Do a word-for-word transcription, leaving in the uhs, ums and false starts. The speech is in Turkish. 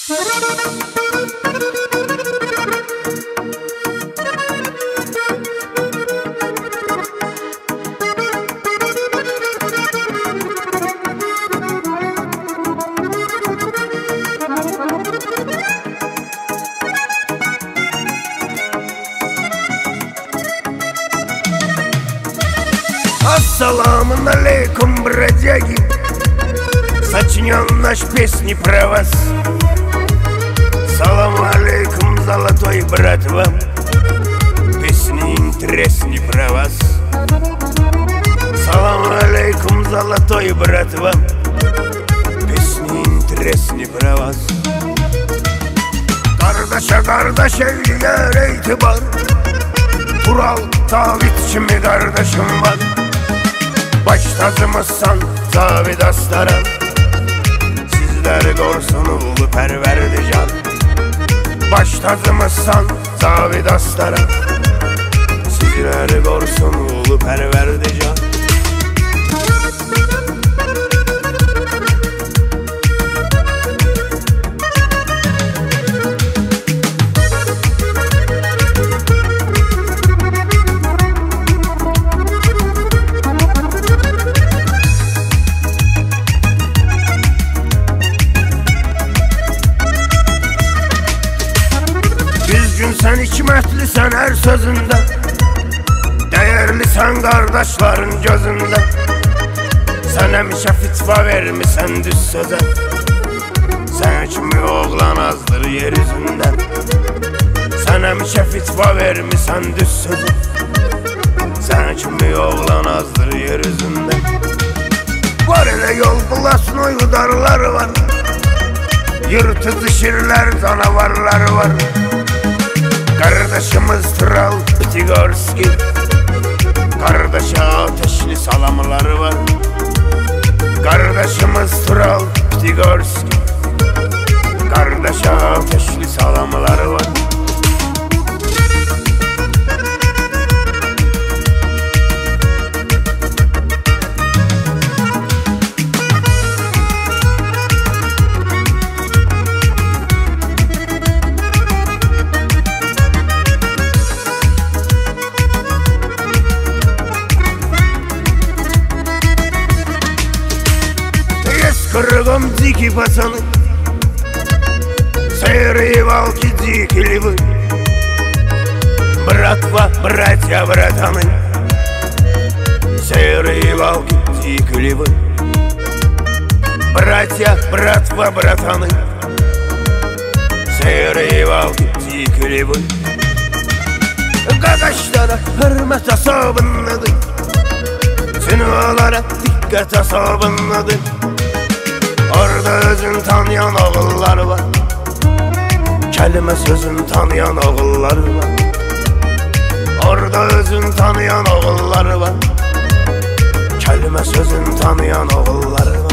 Ассаламу алейкум, бродяги, сочинен наш песни про вас. Салам алейкум, золотой брат, вам песни интересней про вас. Салам алейкум, золотой брат, вам песни интересней про вас. Kardeşe kardeş evliler itibar, Tural Tavit kimi kardeşim var. Baş tacımızsan Zavid Astaran, sizleri korsun ulu perverdi can. Baş tacımızsan Zavid Astaran, sizleri korsun ulu perverdi can. Sen hikmetlisən her sözünde, değerlisən kardeşlerin gözünde. Sen həmişə fitva vermisən düz sözə, sen kimi oğlan azdır yer üzündə. Sen həmişə fitva vermisən düz sözə, sen kimi oğlan azdır yer üzündə. Var elə yol bulasın uygudarlar var, yırtıcı şirler canavarlar var. Kardeşimiz Tural Ptigorski, kardeşe ateşli salamları var. Kardeşimiz Tural Ptigorski, kardeşe ateşli salamları var. Кругом дикие пацаны, серые волки, дикие львы, братва, братья, братаны, серые волки, дикие львы, братья, братва, братаны, серые волки, дикие львы. Qaqaşlara hürmet asabınladı, sinualara dikkat asabınladı. Orada özün tanıyan oğullar var, kelime sözün tanıyan oğullar var. Orada özün tanıyan oğullar var, kelime sözün tanıyan oğullar var.